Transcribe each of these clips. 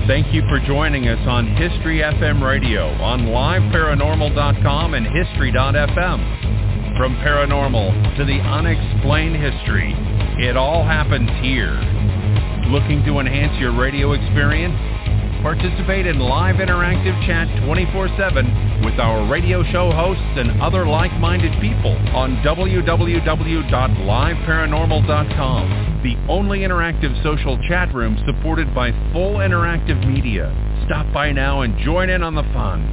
Thank you for joining us on History FM Radio on liveparanormal.com and history.fm. From paranormal to the unexplained history, it all happens here. Looking to enhance your radio experience? Participate in live interactive chat 24/7 with our radio show hosts and other like-minded people on www.liveparanormal.com, the only interactive social chat room supported by full interactive media. Stop by now and join in on the fun.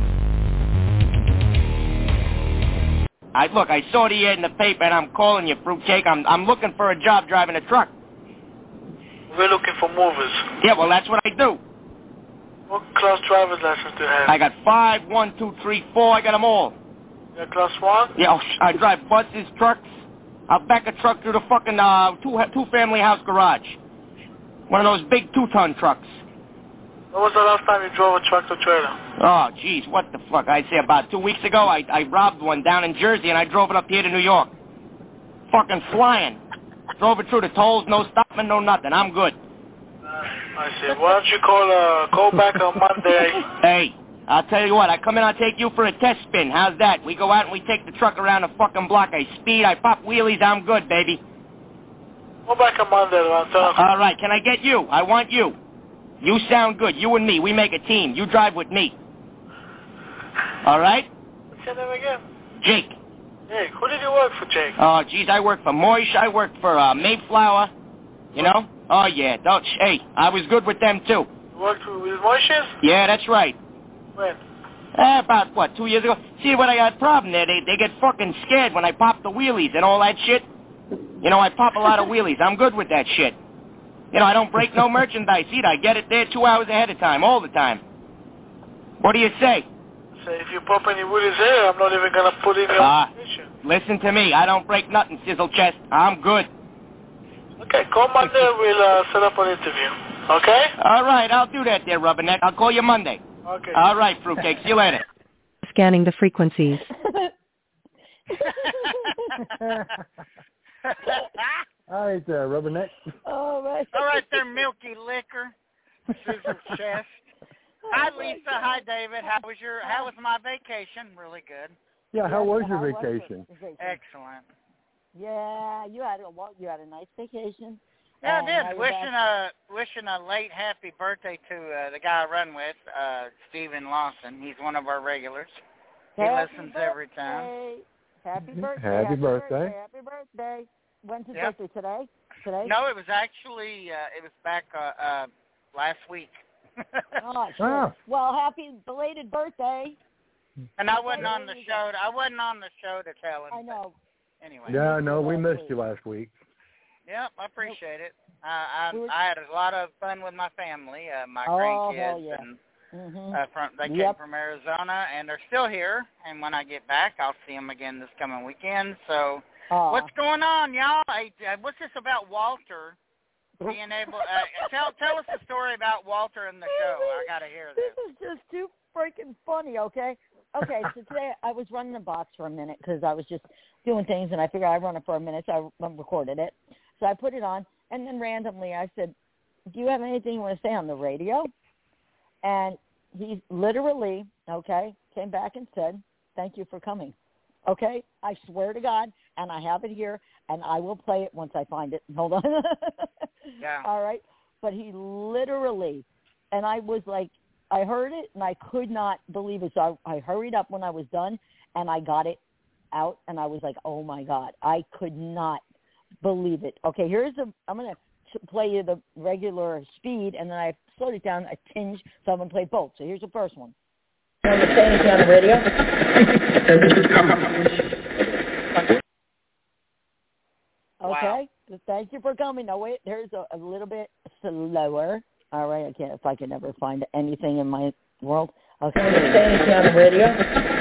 Look, I saw the ad in the paper and I'm calling you, Fruitcake. I'm looking for a job driving a truck. We're looking for movers. Yeah, well, that's what I do. What class driver's license do you have? I got 5, 1, 2, 3, 4. I got them all. You're class 1? Yeah, I drive buses, trucks. I'll back a truck through the fucking two-family house garage. One of those big 2-ton trucks. When was the last time you drove a tractor trailer? Oh, jeez, what the fuck? I'd say about 2 weeks ago, I robbed one down in Jersey, and I drove it up here to New York. Fucking flying. Drove it through the tolls, no stopping, no nothing. I'm good. I see. Why don't you call back on Monday? Hey, I'll tell you what. I come in, I'll take you for a test spin. How's that? We go out and we take the truck around the fucking block. I speed, I pop wheelies, I'm good, baby. Go back on Monday around 10 o'clock. All right, can I get you? I want you. You sound good. You and me, we make a team. You drive with me. All right? What's your name again? Jake. Jake. Who did you work for, Jake? Oh, geez, I worked for Moish. I worked for Mayflower. You know? Oh, yeah. Hey, I was good with them, too. You worked with Moishes? Yeah, that's right. When? About, 2 years ago. See, what I got a problem there, they get fucking scared when I pop the wheelies and all that shit. You know, I pop a lot of wheelies. I'm good with that shit. You know, I don't break no merchandise either. I get it there 2 hours ahead of time, all the time. What do you say? Say, if you pop any woodies here, I'm not even going to put in your application. Listen to me. I don't break nothing, Sizzle Chest. I'm good. Okay, call Monday. We'll set up an interview. Okay? All right, I'll do that there, Rubberneck. I'll call you Monday. Okay. All right, Fruitcake. See you later. Scanning the frequencies. All right, Rubberneck. All right there, Milky Liquor, Sizzle Chest. Hi, Lisa. Hi, David. How was my vacation? Really good. Yeah, how was your vacation? Excellent. Yeah, you had a nice vacation. Yeah, I did. Wishing a late happy birthday to the guy I run with, Steven Lawson. He's one of our regulars. He listens every time. Happy birthday. Happy birthday. Happy birthday. When's his birthday? Today? No, it was actually, it was back last week. Oh, sure. Well, happy belated birthday. And I wasn't on the show. I wasn't on the show to tell him. I know. Anyway. Yeah, I know. We missed you last week. Yep, I appreciate it. I had a lot of fun with my family, my grandkids, and they came from Arizona, and they're still here. And when I get back, I'll see them again this coming weekend. So, what's going on, y'all? What's this about Walter being able? Tell us the story about Walter and the show. I got to hear this. This is just too freaking funny. Okay, so today I was running the box for a minute because I was just doing things, and I figured I'd run it for a minute, so I recorded it. So I put it on, and then randomly I said, do you have anything you want to say on the radio? And he literally, came back and said, thank you for coming. Okay? I swear to God, and I have it here, and I will play it once I find it. Hold on. Yeah. All right? But he literally, and I was like, I heard it, and I could not believe it. So I hurried up when I was done, and I got it out, and I was like, oh, my God. I could not believe it. Okay, I'm going to play you the regular speed, and then I slowed it down a tinge, so I'm going to play both. So here's the first one. You want to say anything on the radio? Okay, thank you for coming. Now, wait, there's a little bit slower. All right, if I can ever find anything in my world. Okay, you want to say anything on the radio?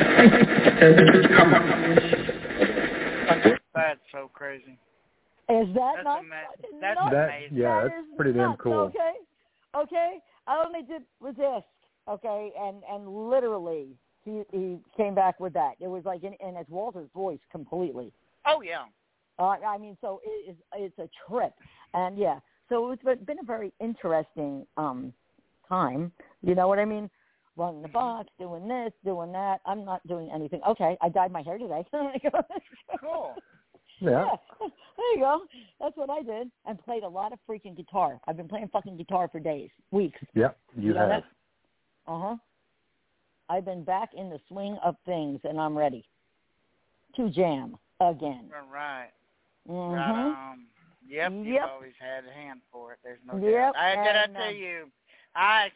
That's so crazy. Is that that's not amazing? Yeah, that's pretty damn cool. Okay. I only did resist. Okay, and literally he came back with that. It was like and it's Walter's voice completely. Oh yeah. I mean, so it's a trip, and yeah. So it's been a very interesting time. You know what I mean? Running the box, doing this, doing that. I'm not doing anything. Okay, I dyed my hair today. Cool. Yeah. There you go. That's what I did. And played a lot of freaking guitar. I've been playing fucking guitar for days, weeks. Yep, you know have. Uh-huh. I've been back in the swing of things, and I'm ready to jam again. All right. Mm-hmm. Right. Yep. Yep. You've always had a hand for it. There's no Yep. doubt. I tell you, I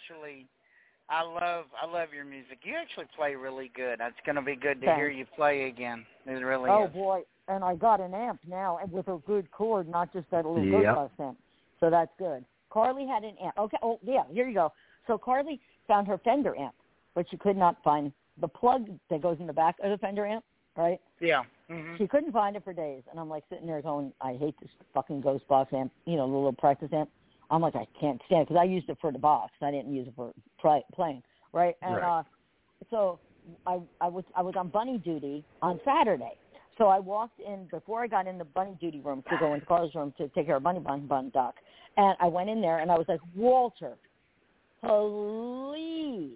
love your music. You actually play really good. It's going to be good to hear you play again. It really is. Oh, boy. And I got an amp now with a good cord, not just that little Ghostbusters amp. So that's good. Carly had an amp. Okay. Oh, yeah. Here you go. So Carly found her Fender amp, but she could not find the plug that goes in the back of the Fender amp, right? Yeah. Mm-hmm. She couldn't find it for days. And I'm like sitting there going, I hate this fucking Ghost Box amp, the little practice amp. I'm like, I can't stand it because I used it for the box. I didn't use it for playing, right? And so I was on bunny duty on Saturday. So I walked in before I got in the bunny duty room to go into Carl's room to take care of Bunny Bun Duck. And I went in there and I was like, Walter, please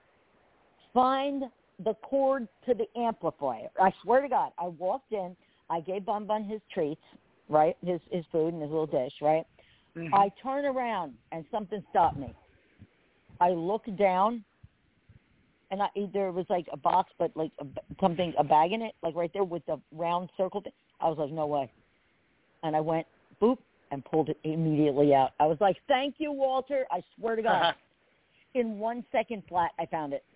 find the cord to the amplifier. I swear to God, I walked in. I gave Bun Bun his treats, right, his food and his little dish, right? Mm-hmm. I turn around and something stopped me. I look down. And there was like a box, but like a bag in it, like right there with the round circle thing. I was like, no way. And I went, boop, and pulled it immediately out. I was like, thank you, Walter. I swear to God. In 1 second flat, I found it.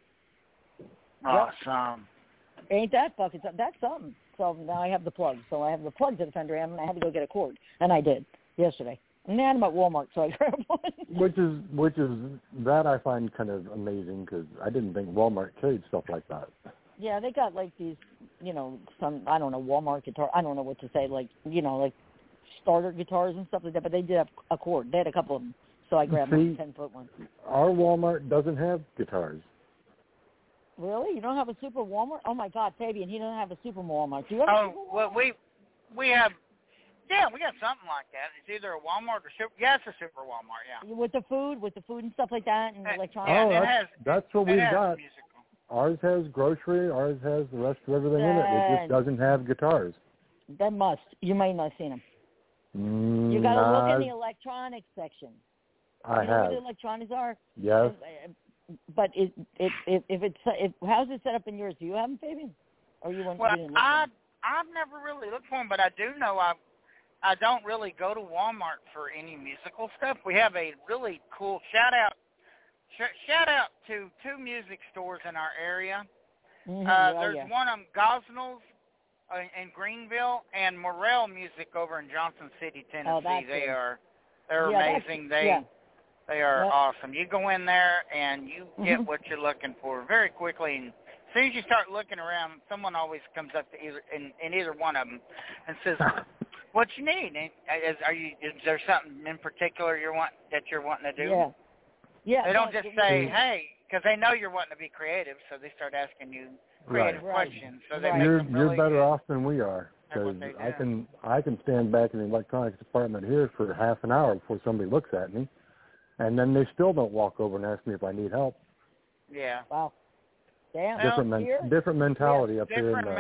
Awesome. Ain't that fucking something? That's something. So now I have the plug. So I have the plug to the Fender amp, and I had to go get a cord. And I did yesterday. And now I'm at Walmart, so I grabbed one. Which is that I find kind of amazing because I didn't think Walmart carried stuff like that. Yeah, they got like these, some, I don't know, Walmart guitar. I don't know what to say, like starter guitars and stuff like that. But they did have a cord. They had a couple of them, so I grabbed a 10-foot one. Our Walmart doesn't have guitars. Really? You don't have a super Walmart? Oh my God, Fabian, he doesn't have a super Walmart. Do you have a super Walmart? Well, we have. Yeah, we got something like that. It's either a Walmart or super. Yeah, it's a super Walmart. Yeah. With the food and stuff like that, and electronics. Oh, that's what we've got. Musical. Ours has grocery. Ours has the rest of everything in it. It just doesn't have guitars. That must. You might not have seen them. You got to look in the electronics section. I you know have. Where the electronics are. Yes. But if how's it set up in yours? Do you have them, Fabian? Or you want? Well, I've never really looked for them, but I do know I don't really go to Walmart for any musical stuff. We have a really cool shout out to 2 music stores in our area. Mm-hmm. There's one of them, Gosnell's in Greenville, and Morel Music over in Johnson City, Tennessee. They're amazing. They are awesome. You go in there and you get what you're looking for very quickly. And as soon as you start looking around, someone always comes up to either one of them and says, "What you need? Is there something in particular you're wanting to do?" Yeah. They don't just say, "Hey," because they know you're wanting to be creative, so they start asking you creative questions. So they make them really you're better good. off than we are because I can stand back in the electronics department here for half an hour before somebody looks at me, and then they still don't walk over and ask me if I need help. Yeah. Wow. Damn. Different mentality up here in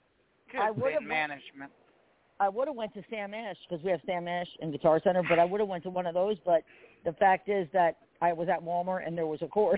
management. I would have went to Sam Ash because we have Sam Ash in Guitar Center, but I would have went to one of those. But the fact is that I was at Walmart and there was a cord.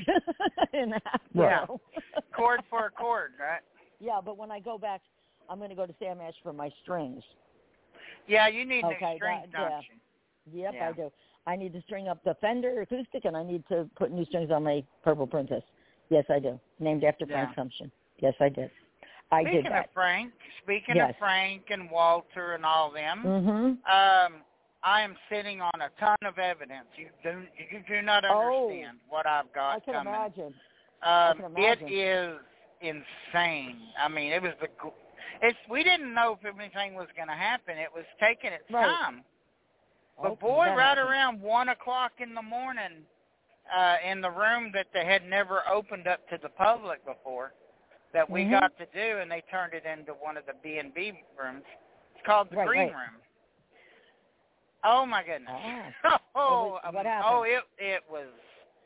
Cord for a cord, right? Yeah, but when I go back, I'm going to go to Sam Ash for my strings. Yeah, you need new strings, don't you? Yep, I do. I need to string up the Fender acoustic, and I need to put new strings on my Purple Princess. Yes, I do. Named after Frank Sumption. Yes, I did. Speaking of Frank and Walter and all them, I am sitting on a ton of evidence. You do not understand what I've got I can coming. Imagine. It is insane. I mean, we didn't know if anything was going to happen. It was taking its time. But boy, right around 1 o'clock in the morning, in the room that they had never opened up to the public before, that we got to do, and they turned it into one of the B&B rooms. It's called the Green Room. Oh my goodness! What happened? It was.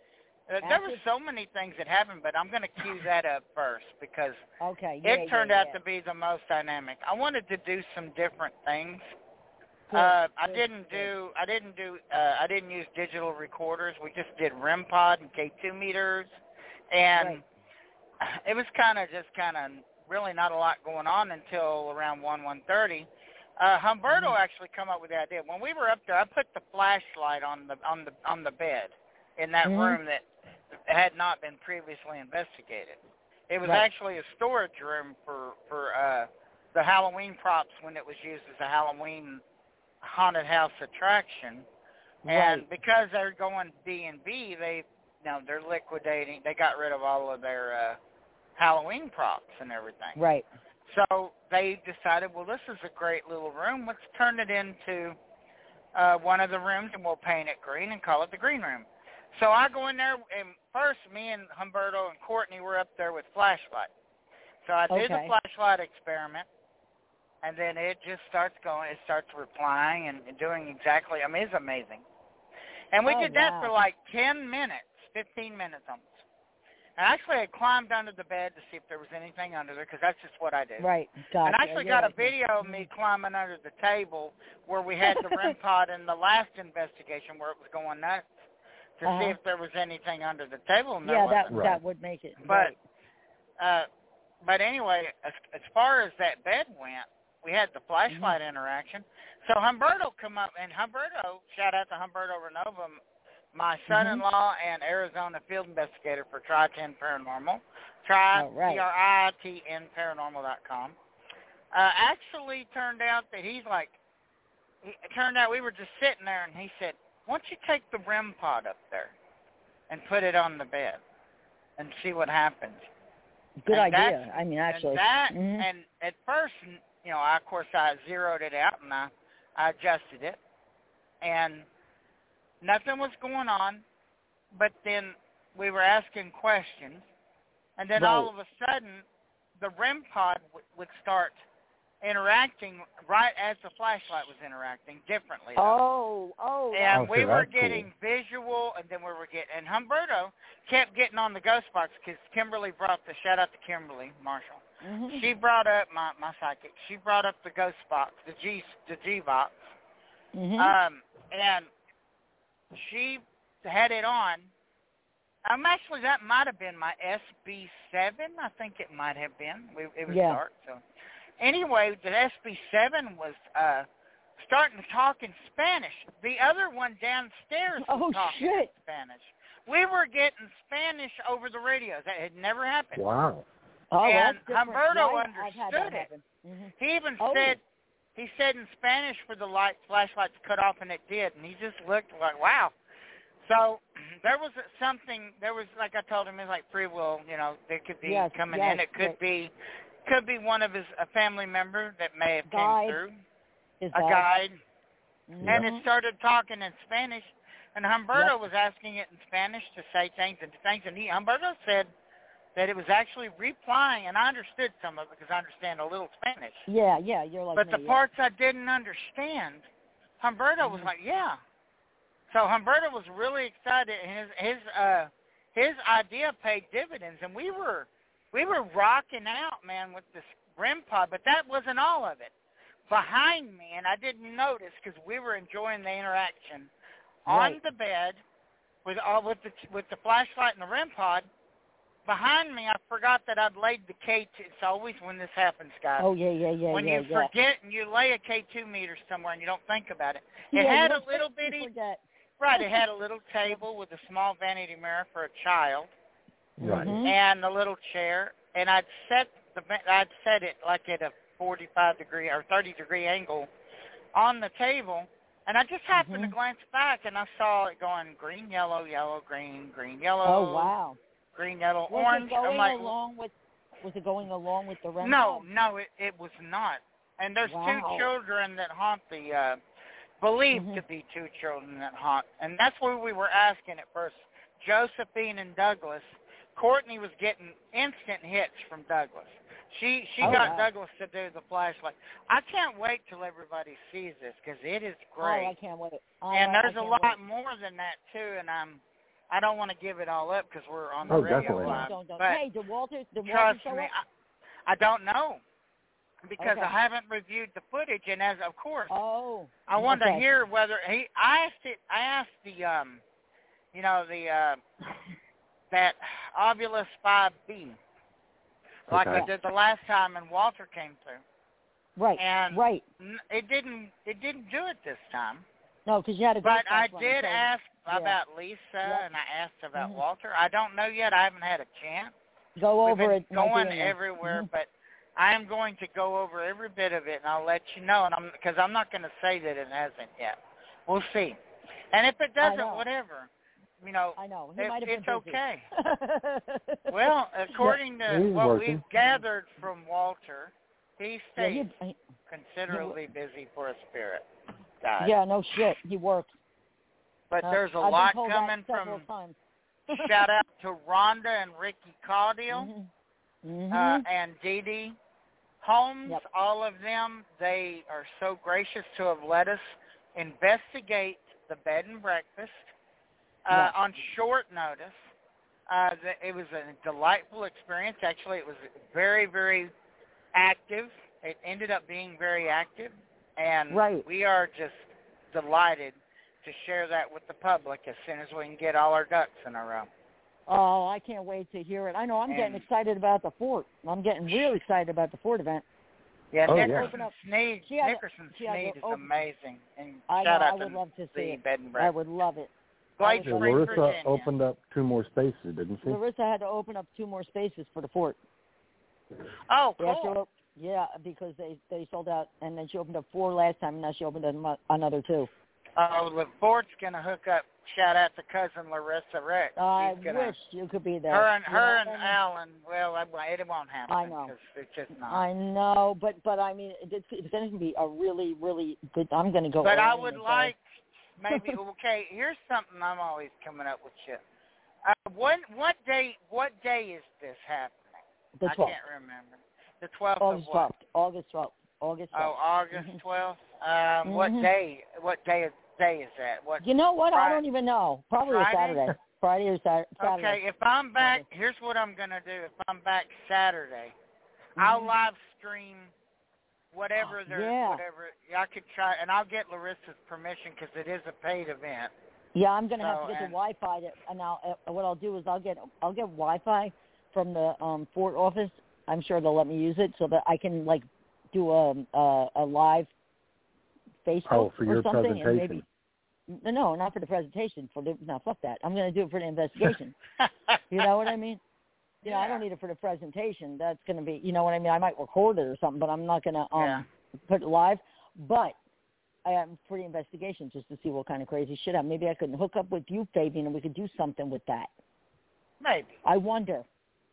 There were so many things that happened, but I'm going to cue that up first because it turned out to be the most dynamic. I wanted to do some different things. I didn't use digital recorders. We just did REM pod and K2 meters, and it was kind of really not a lot going on until around 1:30. Humberto actually come up with the idea. When we were up there, I put the flashlight on the bed in that room that had not been previously investigated. It was actually a storage room for the Halloween props when it was used as a Halloween haunted house attraction. And because they're going B&B, they're liquidating. They got rid of all of their Halloween props and everything. Right. So they decided, well, this is a great little room. Let's turn it into one of the rooms, and we'll paint it green and call it the green room. So I go in there, and first me and Humberto and Courtney were up there with flashlight. So I did the flashlight experiment, and then it just starts going. It starts replying and doing exactly. I mean, it's amazing. And we did that for like 10 minutes, 15 minutes almost. And actually, I climbed under the bed to see if there was anything under there, because that's just what I do. Right. Gotcha. And I actually got a video of me climbing under the table where we had the REM pod in the last investigation where it was going nuts to see if there was anything under the table. And that would make it. But anyway, as far as that bed went, we had the flashlight interaction. So Humberto come up, and Humberto, shout out to Humberto Renova, my son-in-law and Arizona field investigator for Tri-10 Paranormal, TRITN Paranormal.com. Actually turned out that it turned out we were just sitting there, and he said, why don't you take the REM pod up there and put it on the bed and see what happens? Good idea. I mean, actually. And at first, of course, I zeroed it out, and I adjusted it, and nothing was going on, but then we were asking questions, and then all of a sudden, the REM pod would start interacting right as the flashlight was interacting differently. And we were getting visual, and then and Humberto kept getting on the ghost box because Kimberly shout out to Kimberly Marshall. She brought up my psychic. She brought up the ghost box, the G box, and she had it on. Actually, that might have been my SB7. I think it might have been. It was dark. So, anyway, the SB7 was starting to talk in Spanish. The other one downstairs was talking in Spanish. We were getting Spanish over the radios. That had never happened. Wow. And Humberto understood it. He even said in Spanish for the flashlight to cut off, and it did. And he just looked like, wow. So there was like I told him, it was like free will. They could be coming in. It could be one of a family member that may have came through, a guide. And it started talking in Spanish, and Humberto was asking it in Spanish to say things, and Humberto said that it was actually replying, and I understood some of it because I understand a little Spanish. Yeah, you're like But me, the parts I didn't understand, Humberto was like, yeah. So Humberto was really excited, and his idea paid dividends, and we were rocking out, man, with this REM pod, but that wasn't all of it. Behind me, and I didn't notice because we were enjoying the interaction on the bed with the flashlight and the REM pod. Behind me, I forgot that I'd laid the K2. It's always when this happens, guys. Oh, yeah. When you forget and you lay a K2 meter somewhere and you don't think about it. It had a little bitty... Right, it had a little table with a small vanity mirror for a child. Right. And a little chair. And I'd set it like at a 45-degree or 30-degree angle on the table. And I just happened to glance back, and I saw it going green, yellow, yellow, green, green, yellow. Oh, wow. Green, yellow, orange. Was it going along with the REM? No, it was not. And there's two children that haunt believed to be two children that haunt. And that's what we were asking at first. Josephine and Douglas. Courtney was getting instant hits from Douglas. She got Douglas to do the flashlight. I can't wait till everybody sees this because it is great. Oh, I can't wait. And there's a lot more than that too. And I don't want to give it all up because we're on the radio definitely. live. Don't. But Hey, did Walter trust show me, up? I don't know because Okay. I haven't reviewed the footage, and as of course, I wanted okay. to hear whether I asked the that Ovilus 5B, like I did the last time, and Walter came through. Right. And right. It didn't do it this time. No, because you had a. But I did ask about Lisa, and I asked about Walter. I don't know yet. I haven't had a chance. Go over it. Going everywhere, but I am going to go over every bit of it, and I'll let you know. And because I'm not going to say that it hasn't yet. We'll see. And if it doesn't, whatever. I know. He might have been it's okay. Well, according to what we've gathered from Walter, he stays considerably busy for a spirit. God. Yeah, no shit. He works. But there's a lot coming from. Shout out to Rhonda and Ricky Caudill and Dee Dee Holmes. Yep. All of them, they are so gracious to have let us investigate the bed and breakfast on short notice. It was a delightful experience. Actually, it was very, very active. It ended up being very active, and we are just delighted to share that with the public as soon as we can get all our ducks in a row. Oh, I can't wait to hear it. I know I'm getting excited about the fort. I'm getting real excited about the fort event. Yeah, Nickerson Sneed is amazing. And shout out I would love to see it. Bed and breakfast. I would love it. Glade Springs, Larissa Virginia. opened up 2 more spaces, didn't she? Larissa had to open up 2 more spaces for the fort. Oh, cool. Yeah, because they sold out, and then she opened up 4 last time, and now she opened up another 2. The fort's going to hook up. Shout out to cousin Larissa Rex. I wish you could be there. Her and Alan, well, it won't happen. I know. It's just not. I know, but I mean, it's going to be a really, really good. I'm going to go. But I would like, maybe, okay, here's something I'm always coming up with shit. What day is this happening? The 12th. I can't remember. The 12th August of what? 12th. August 12th. August 12th. Oh, August 12th? What day is that? What? You know what? Friday? I don't even know. Probably Friday? a Saturday. Friday or Saturday. Okay, if I'm back, here's what I'm going to do. If I'm back Saturday, I'll live stream whatever whatever. I could try, and I'll get Larissa's permission because it is a paid event. Yeah, I'm going to have to get the Wi-Fi. What I'll do is I'll get Wi-Fi from the Fort office. I'm sure they'll let me use it so that I can do a live Facebook for your or something. presentation. And maybe, no, not for the presentation. Fuck that. I'm going to do it for the investigation. You know what I mean? You know, I don't need it for the presentation. That's going to be, you know what I mean? I might record it or something, but I'm not going to put it live. But I am for the investigation just to see what kind of crazy shit happens. Maybe I could hook up with you, Fabian, and we could do something with that. Maybe. I wonder.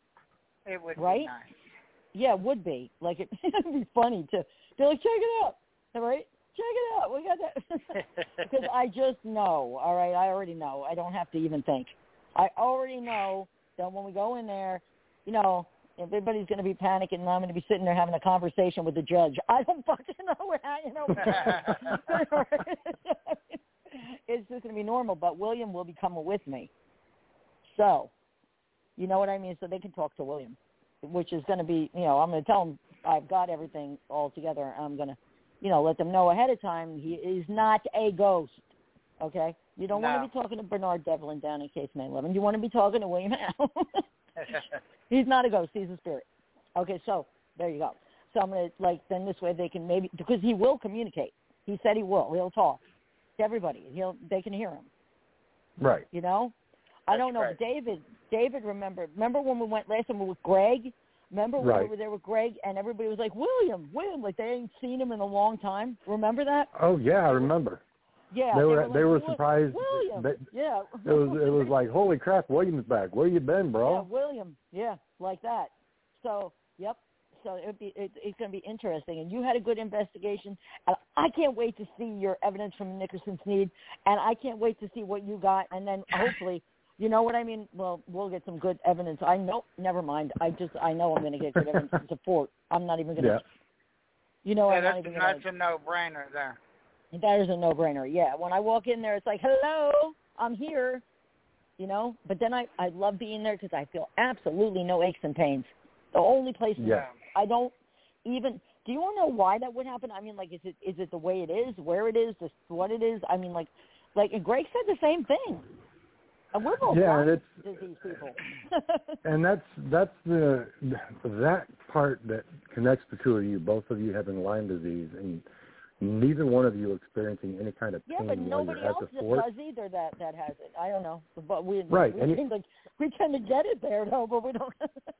It would be nice. Yeah, it would be. It'd be funny to be like, check it out. All right? Check it out. We got that. Because I just know, all right? I already know. I don't have to even think. I already know that when we go in there, you know, everybody's going to be panicking, and I'm going to be sitting there having a conversation with the judge. I don't fucking know how, you know. It's just going to be normal, but William will be coming with me. So, you know what I mean? So they can talk to William, which is going to be, you know, I'm going to tell them I've got everything all together. I'm going to, you know, let them know ahead of time he is not a ghost, okay? You don't want to be talking to Bernard Devlin down in Case May 11. You want to be talking to William Howe. He's not a ghost. He's a spirit. Okay, so there you go. So I'm going to, then this way they can maybe, because he will communicate. He said he will. He'll talk to everybody. They can hear him. Right. You know? I don't know. Right. David, remember when we went last time with Greg? Remember when we were there with Greg and everybody was like, William, like they ain't seen him in a long time. Remember that? Oh yeah, I remember. Yeah, they were surprised. William. Yeah. It was like, holy crap, William's back. Where you been, bro? Yeah, William. Yeah, like that. So, yep. So it's going to be interesting. And you had a good investigation. And I can't wait to see your evidence from Nickerson Sneed. And I can't wait to see what you got. And then hopefully, you know what I mean? Well, we'll get some good evidence. I know. Never mind. I know I'm going to get good evidence to support. I'm not even going to. You know, that's a no-brainer there. That is a no-brainer. Yeah. When I walk in there, it's like, hello, I'm here. you know. But then I love being there because I feel absolutely no aches and pains. The only place I don't even. Do you want to know why that would happen? I mean, like, is it the way it is, where it is, just what it is? I mean, like, and Greg said the same thing. And we're both Lyme disease people. And that's that part that connects the two of you. Both of you having Lyme disease, and neither one of you experiencing any kind of pain. Yeah, but nobody else does either that has it. I don't know, but we tend to get it there though, but we don't.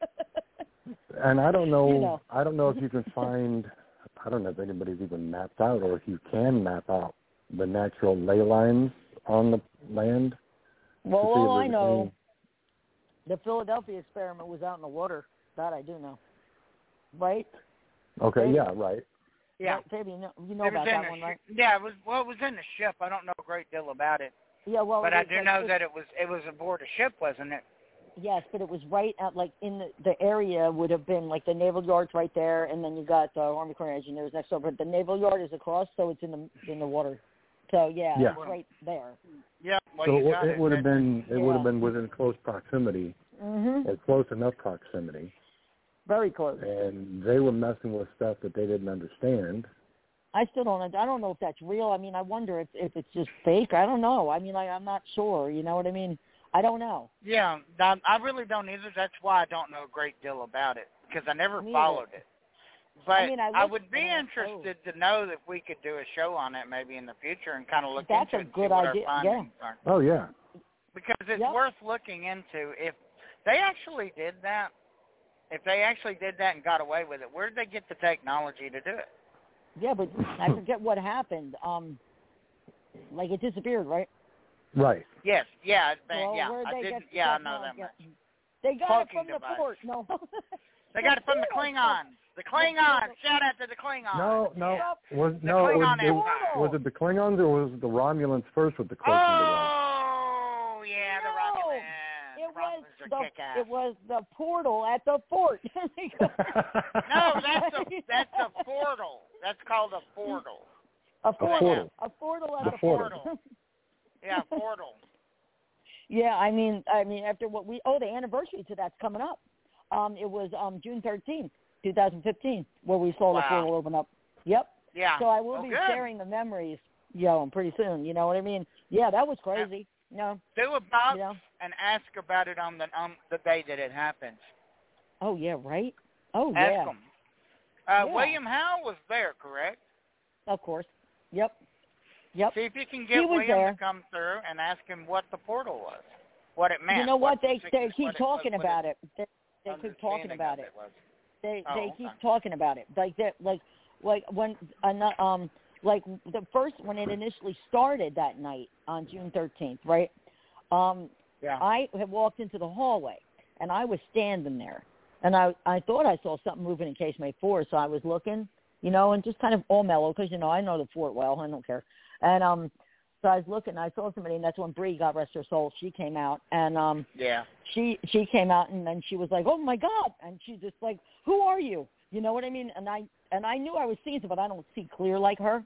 And I don't know. You know. I don't know if you can find. I don't know if anybody's even mapped out, or if you can map out the natural ley lines on the land. Well, all I know, the Philadelphia experiment was out in the water. That I do know. Right? Okay. Maybe. Yeah. Right. Yeah. Maybe you know about that one, right? Yeah. It was in the ship. I don't know a great deal about it. Yeah. Well, but I do know that it was aboard a ship, wasn't it? Yes, but it was right at, like, in the area would have been, like, the Naval Yard's right there, and then you got the Army Corps of Engineers next door. But the Naval Yard is across, so it's in the water. So, it's right there. Yeah. Well, so it would have been within close proximity, or close enough proximity. Very close. And they were messing with stuff that they didn't understand. I still don't. I don't know if that's real. I mean, I wonder if it's just fake. I don't know. I mean, I'm not sure. You know what I mean? I don't know. Yeah, I really don't either. That's why I don't know a great deal about it, because I never followed it. But I would be interested to know if we could do a show on it maybe in the future and kind of look into it and see what our findings are. Oh, yeah. Because it's worth looking into. If they actually did that, and got away with it, where did they get the technology to do it? Yeah, but I forget what happened. Like, it disappeared, right? Right. Yes. Yeah. Well, I didn't. Yeah, I know that much. They got it from the port. No. They got it from the Klingons. The Klingons. Shout out to the Klingons. No. Yeah. Was it the Klingons or was it the Romulans first with the cloak and the rod? Oh, yeah, the Romulans. It was the portal at the fort. No, that's a portal. That's called a portal. A portal. A portal at the portal. Yeah, portal. Yeah, I mean, after what the anniversary to that's coming up. It was June 13th, 2015, where we saw the portal open up. Yep. Yeah. So I will be sharing the memories, pretty soon. You know what I mean? Yeah, that was crazy. No. Do a box and ask about it on the day that it happens. Oh yeah, right. Oh ask yeah. Them. William Howe was there, correct? Of course. Yep. See if you can get William to come through and ask him what the portal was, what it meant. You know what? They keep talking about it. They keep talking about it. They keep talking about it. Like that. Like when like the first when it initially started that night on June 13th, right? I had walked into the hallway and I was standing there, and I thought I saw something moving in casemate 4, so I was looking, and just kind of all mellow because I know the fort well. I don't care. And so I was looking, and I saw somebody, and that's when Bree, God rest her soul, she came out, and she came out, and then she was like, "Oh my God!" And she's just like, "Who are you?" You know what I mean? And I knew I was seeing her, but I don't see clear like her,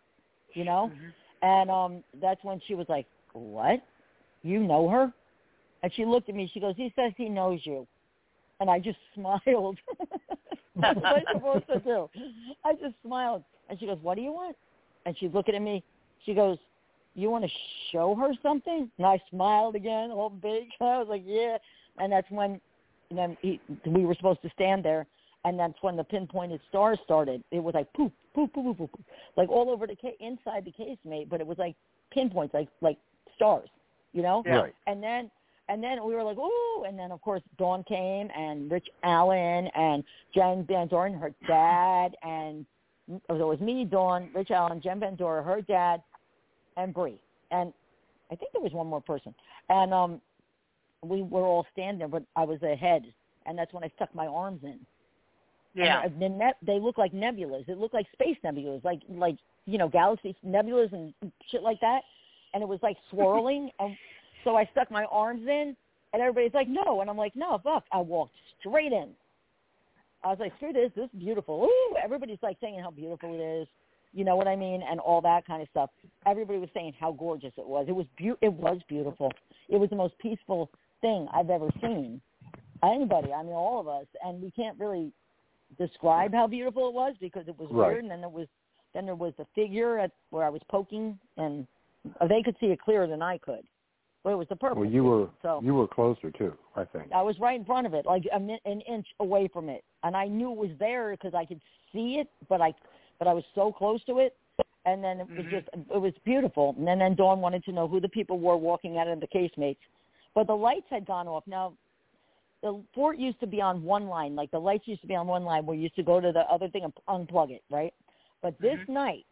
And that's when she was like, "What? You know her?" And she looked at me. She goes, "He says he knows you," and I just smiled. That's what I'm supposed to do. I just smiled, and she goes, "What do you want?" And she's looking at me. She goes, "You want to show her something?" And I smiled again, all big. I was like, "Yeah." And that's when we were supposed to stand there, and that's when the pinpointed stars started. It was like poof, poof, poof, poof, poof, like all over the inside the casemate, but it was like pinpoints, like stars, Yeah. Right. And then we were like, "Ooh!" And then of course Dawn came, and Rich Allen and Jen Van Doren, her dad, and it was me, Dawn, Rich Allen, Jen Van Doren, her dad, and Bree, and I think there was one more person, and we were all standing there, but I was ahead, and that's when I stuck my arms in. Yeah, and they look like nebulas. It looked like space nebulas, like galaxy nebulas and shit like that, and it was like swirling, and so I stuck my arms in, and everybody's like, "No," and I'm like, "No, fuck!" I walked straight in. I was like, "Screw this! This is beautiful." Ooh, everybody's like saying how beautiful it is. You know what I mean? And all that kind of stuff. Everybody was saying how gorgeous it was. It was beautiful. it was the most peaceful thing I've ever seen. Anybody, I mean, all of us, and we can't really describe how beautiful it was because it was weird, and then there was the figure where I was poking, and they could see it clearer than I could. But it was the purple. Well, you were closer too, I think. I was right in front of it, like an inch away from it, and I knew it was there because I could see it, but I was so close to it, and then it was beautiful. And then Dawn wanted to know who the people were walking out of the casemates, but the lights had gone off. Now, the fort used to be on one line, like the lights used to be on one line where you used to go to the other thing and unplug it, right? But this night,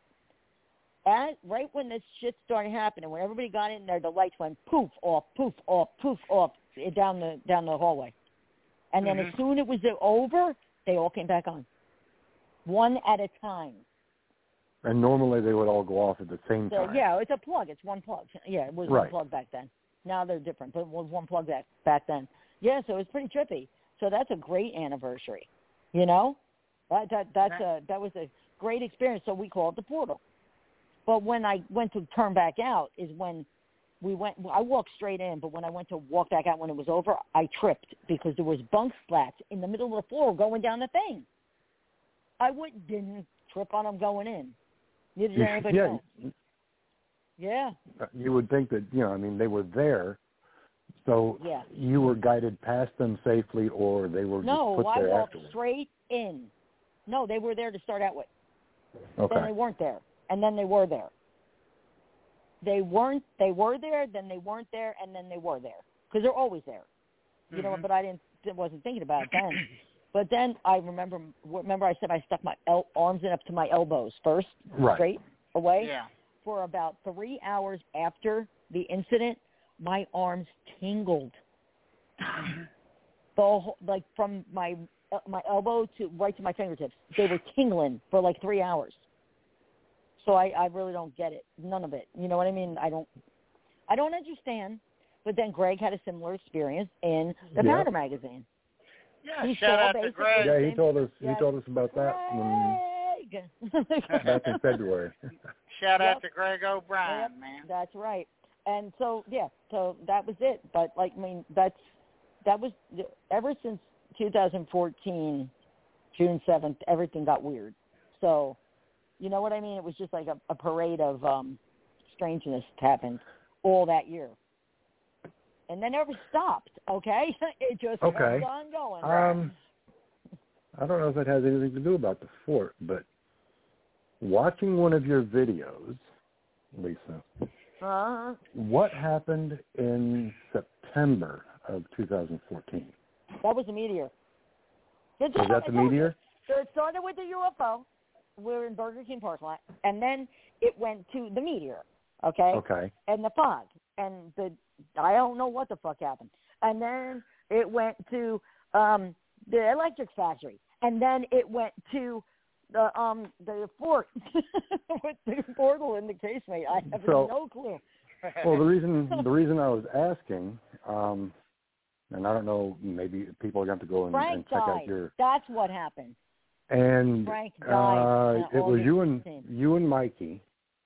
right when this shit started happening, when everybody got in there, the lights went poof off, poof off, poof off down the hallway. And then as soon as it was over, they all came back on, one at a time. And normally they would all go off at the same time. Yeah, it's a plug. It's one plug. Yeah, it was one plug back then. Now they're different, but it was one plug back then. Yeah, so it was pretty trippy. So that's a great anniversary, you know? That was a great experience, so we called the portal. But when I went to turn back out is when I walked straight in, but when I went to walk back out when it was over, I tripped because there was bunk slats in the middle of the floor going down the thing. I didn't trip on them going in. Neither did anybody else. Yeah. You would think that, I mean, they were there, so you were guided past them safely, or they were just put there afterwards? No, I walked straight in. No, they were there to start out with. Okay. Then they weren't there, and then they were there. They were there, then they weren't there, and then they were there. Because they're always there. You know, but I wasn't thinking about it then. But then I remember I said I stuck my arms in up to my elbows first, straight away. Yeah. For about 3 hours after the incident, my arms tingled. Like from my elbow to right to my fingertips. They were tingling for like 3 hours. So I really don't get it. None of it. You know what I mean? I don't understand. But then Greg had a similar experience in the Powder magazine. Yeah, shout out to Greg. Yeah, he told us about that back in February. Shout out to Greg O'Brien, man. That's right. And so so that was it. But like, I mean, that was ever since 2014, June 7th, everything got weird. So, you know what I mean? It was just like a parade of strangeness happened all that year. And they never stopped, okay? It just kept on going. I don't know if it has anything to do about the fort, but watching one of your videos, Lisa, what happened in September of 2014? That was the meteor. Was that the meteor? So it started with the UFO. We were in Burger King parking lot, and then it went to the meteor, okay? Okay. And the fog, and I don't know what the fuck happened. And then it went to the electric factory, and then it went to the fort with the portal in the casemate. I have no clue. Well, the reason I was asking, and I don't know, maybe people are going to go and check out your. That's what happened. And Frank died. It was you and Mikey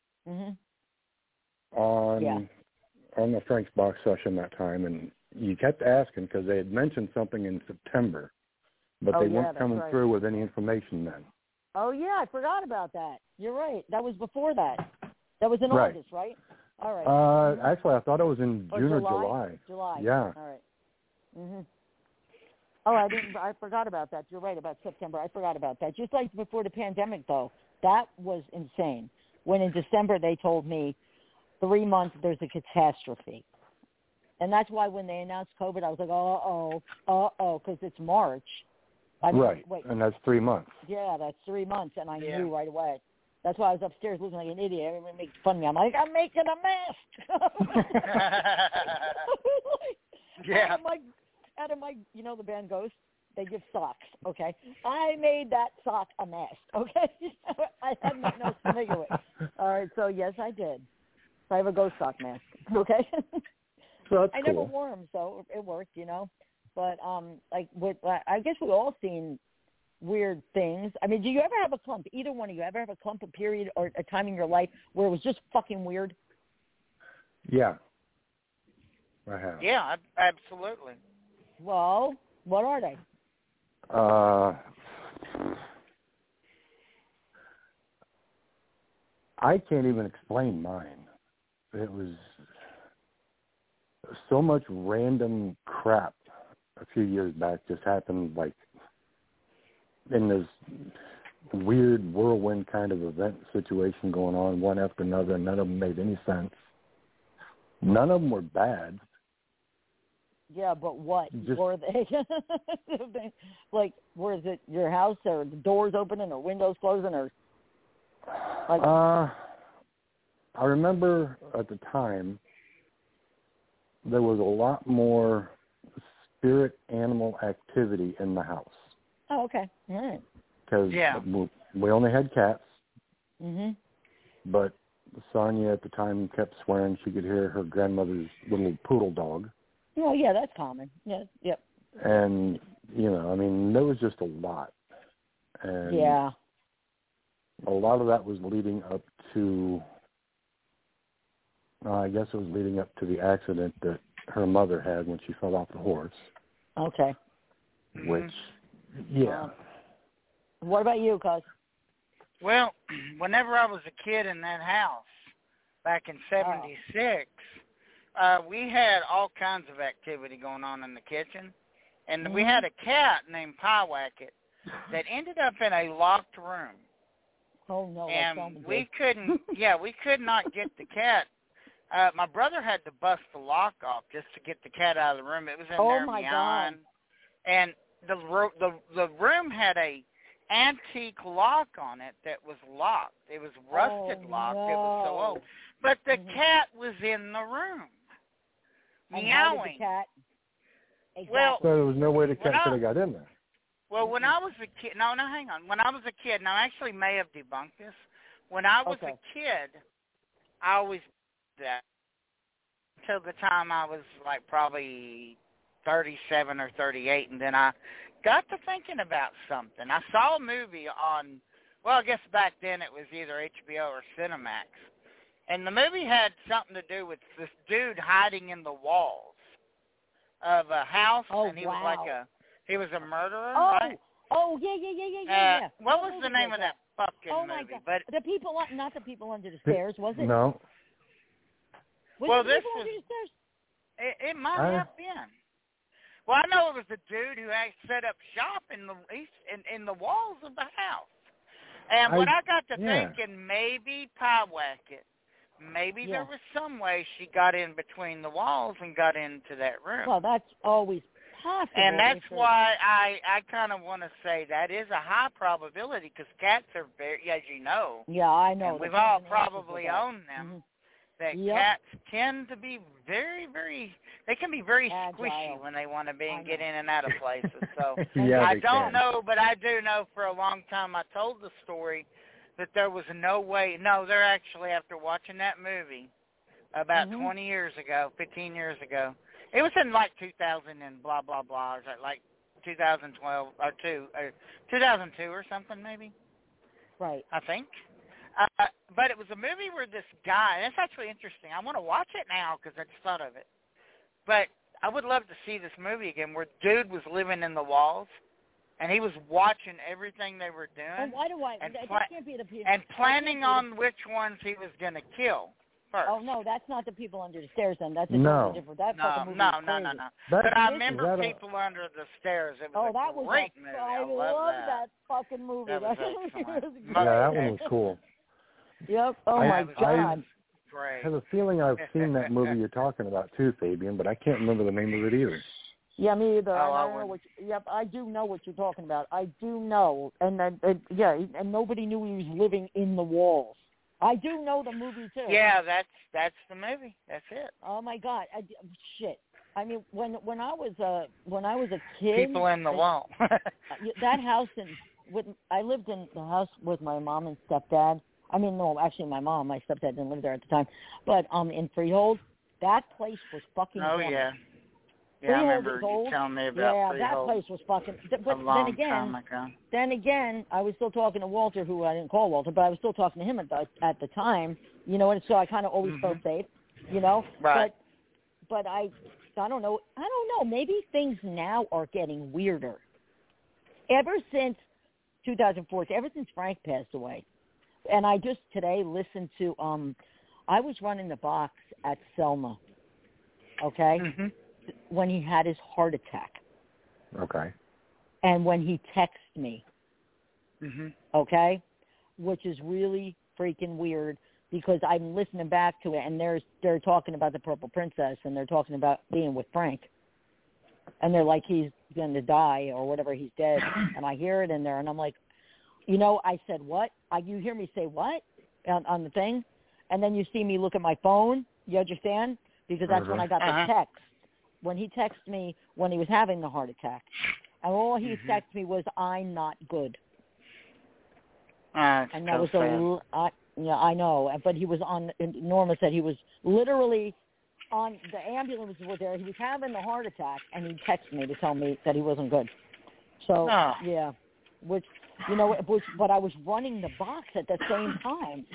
on the Frank's Box session that time, and you kept asking because they had mentioned something in September, but they weren't coming through with any information then. Oh yeah, I forgot about that. You're right. That was before that. That was in August, right? All right. Actually, I thought it was in June or July. July. Yeah. All right. Oh, I forgot about that. You're right about September. I forgot about that. Just like before the pandemic, though, that was insane. When in December they told me 3 months there's a catastrophe, and that's why when they announced COVID, I was like, because it's March. Wait. And that's 3 months. Yeah, that's 3 months, and I knew right away. That's why I was upstairs looking like an idiot. Everyone makes fun of me. I'm like, I'm making a mask. Yeah. Out of my, the band Ghost, they give socks, okay? I made that sock a mask, okay? I had nothing else to make it with. All right, so yes, I did. So I have a ghost sock mask, okay? So that's I never wore them, so it worked, But I guess we've all seen weird things. I mean, do you ever have a clump? Either one of you ever have a clump, a period, or a time in your life where it was just fucking weird? Yeah. I have. Yeah, absolutely. Well, what are they? I can't even explain mine. It was so much random crap a few years back just happened, like in this weird whirlwind kind of event situation going on, one after another, and none of them made any sense. None of them were bad. Yeah, but what were they? Like, was it your house, or the doors opening, or windows closing, or? Like... I remember at the time there was a lot more spirit animal activity in the house. Oh, okay. All right. Because we only had cats. Mm-hmm. But Sonia at the time kept swearing she could hear her grandmother's little poodle dog. Oh, yeah, that's common. Yeah, yep. And, you know, I mean, there was just a lot. And yeah. A lot of that was leading up to, I guess it was leading up to the accident that her mother had when she fell off the horse. Okay. Which, yeah. What about you, Cuz? Well, whenever I was a kid in that house back in '76, we had all kinds of activity going on in the kitchen. And we had a cat named Pyewacket that ended up in a locked room. Oh, no. And we couldn't, we could not get the cat. My brother had to bust the lock off just to get the cat out of the room. It was in there meowing. And the room had a antique lock on it that was locked. It was rusted locked. No. It was so old. But the cat was in the room, and meowing. How did the cat? Exactly. Well, so there was no way the cat could have got in there. Well, when I was a kid, hang on. When I was a kid, now I actually may have debunked this. When I was a kid, I always did that until the time I was like probably 37 or 38, and then I got to thinking about something. I saw a movie on, well, I guess back then it was either HBO or Cinemax, and the movie had something to do with this dude hiding in the walls of a house, and he was like he was a murderer, right? Oh, yeah. What was the name of that fucking movie? My God. But the people, not the people under the stairs, was it? No. Was it the people under the stairs? It might have been. Well, I know it was the dude who actually set up shop in the walls of the house. And when I got to thinking, maybe Pyewacket, maybe there was some way she got in between the walls and got into that room. Well, that's always possible. And that's why I kind of want to say that is a high probability, because cats are very, as you know. Yeah, I know. And we've all probably owned them. Mm-hmm. That cats tend to be very, very, they can be very squishy when they want to get in and out of places. So I don't know, but I do know for a long time I told the story that there was no way. No, they're actually, after watching that movie about 20 years ago, 15 years ago, it was in like 2000 and blah, blah, blah, or like 2012 or 2002 or something maybe. Right. I think. But it was a movie where this guy, and it's actually interesting. I want to watch it now because I just thought of it. But I would love to see this movie again where dude was living in the walls, and he was watching everything they were doing. Oh, why do I? That can't be the people. And planning on which ones he was going to kill first. Oh, no, that's not the people under the stairs then. That's a totally different. That fucking movie is crazy. No. But I remember People Under the Stairs. It was a great movie. I love that fucking movie. That was that one was cool. Yep. Oh, my God. I have a feeling I've seen that movie you're talking about, too, Fabian, but I can't remember the name of it either. Yeah, me either. I don't know I do know what you're talking about. I do know. And, and nobody knew he was living in the walls. I do know the movie, too. Yeah, that's the movie. That's it. Oh, my God. Shit. I mean, when I was a kid. People in the wall. That house, I lived in the house with my mom and stepdad. I mean, no, actually my mom, my stepdad didn't live there at the time. But in Freehold, that place was fucking yeah. Yeah, Freehold, I remember you telling me about Freehold. Yeah, that place was fucking... But then again, I was still talking to Walter, who I didn't call Walter, but I was still talking to him at the time, you know, and so I kind of always felt safe, you know? Right. I don't know. Maybe things now are getting weirder. Ever since 2014, ever since Frank passed away, and I just today listened to. I was running the box at Selma. Okay, when he had his heart attack. Okay. And when he texted me. Okay, which is really freaking weird because I'm listening back to it, and they're talking about the Purple Princess, and they're talking about being with Frank, and they're like he's going to die or whatever, he's dead, and I hear it in there, and I'm like, I said what? You hear me say what on the thing, and then you see me look at my phone. You understand? Because that's when I got the text. When he texted me when he was having the heart attack, and all he texted me was, "I'm not good." And that was I know, but he was on. Norma said he was literally on the ambulance was there. He was having the heart attack, and he texted me to tell me that he wasn't good. So yeah, but I was running the box at the same time.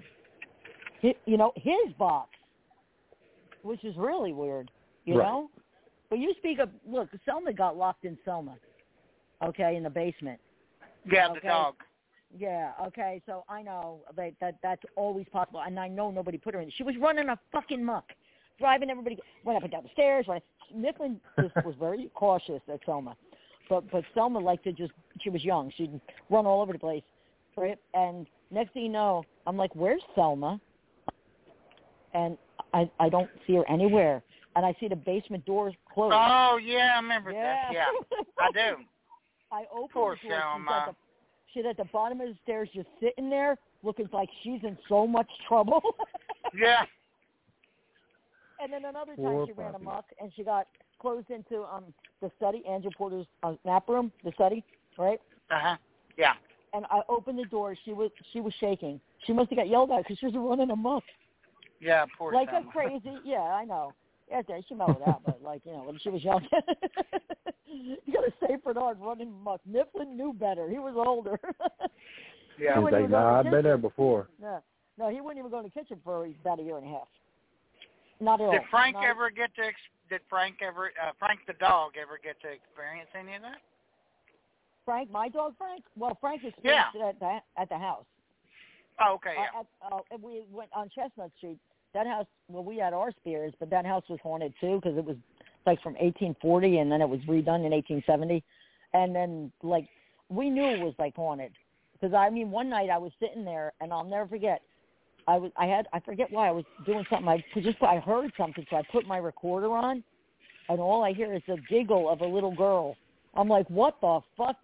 His box, which is really weird. You know, but you speak of Selma got locked in Selma, okay, in the basement. Yeah, the dog. Yeah, okay, so I know that's always possible, and I know nobody put her in. She was running a fucking muck, driving everybody, went up and down the stairs. Mifflin was very cautious at Selma, but Selma liked to she was young. She'd run all over the place, right? And next thing you know, I'm like, where's Selma? And I don't see her anywhere, and I see the basement doors closed. Oh, yeah, I remember that, yeah, I do. I opened Poor the door. Selma. She's at the bottom of the stairs just sitting there looking like she's in so much trouble. Yeah. And then another time she ran amok and she got closed into the study, Andrew Porter's nap room, the study, right? Yeah. And I opened the door. She was shaking. She must have got yelled at because she was running amok. Yeah, poor Like Selma. a crazy, yeah, I know. Yeah, she mellowed out, but when she was young. You got to say Bernard running amok. Mifflin knew better. He was older. Yeah. He's like, I've been there before. Yeah. No, he wouldn't even go in the kitchen for about a year and a half. Not at all. Did Frank Frank the dog ever get to experience any of that? Frank, my dog Frank? Well, Frank experienced it at the house. Oh, okay, yeah. We went on Chestnut Street. That house, we had our Spears, but that house was haunted too because it was from 1840, and then it was redone in 1870. And then, we knew it was, haunted. Because, one night I was sitting there, and I'll never forget. I forget why. I was doing something. I heard something, so I put my recorder on, and all I hear is the giggle of a little girl. I'm like, what the fuck?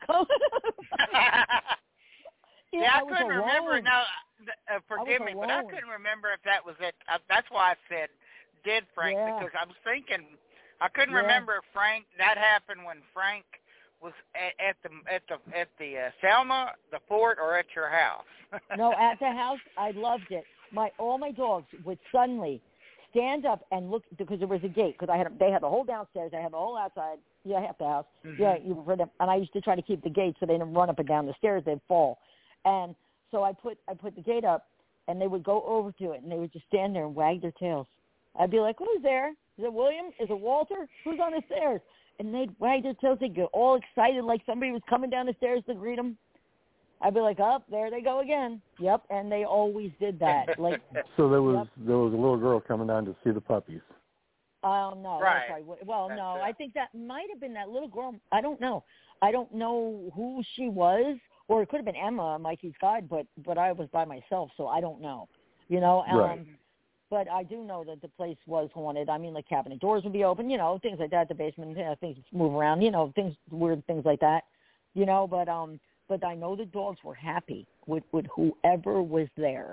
I couldn't remember. No, forgive me, but I couldn't remember if that was it. That's why I said, did Frank? Because I was thinking, I couldn't remember if that happened when Frank was at the Selma, the fort, or at your house. No, at the house. I loved it. All my dogs would suddenly stand up and look because there was a gate. Because they had the whole downstairs, I had the whole outside. Yeah, half the house. Yeah, and I used to try to keep the gate so they didn't run up and down the stairs; they'd fall. And so I put the gate up, and they would go over to it, and they would just stand there and wag their tails. I'd be like, "Who's there? Is it William? Is it Walter? Who's on the stairs?" And they'd wag their tails. They'd get all excited like somebody was coming down the stairs to greet them. I'd be like, "Oh, there they go again." Yep, and they always did that. So there was a little girl coming down to see the puppies. Oh no, right. That's right. Well, no, I think that might have been that little girl. I don't know. I don't know who she was, or it could have been Emma, Mikey's guide. But I was by myself, so I don't know. Right. But I do know that the place was haunted. The cabinet doors would be open, things like that. The basement, things move around, weird things like that, But I know the dogs were happy with whoever was there.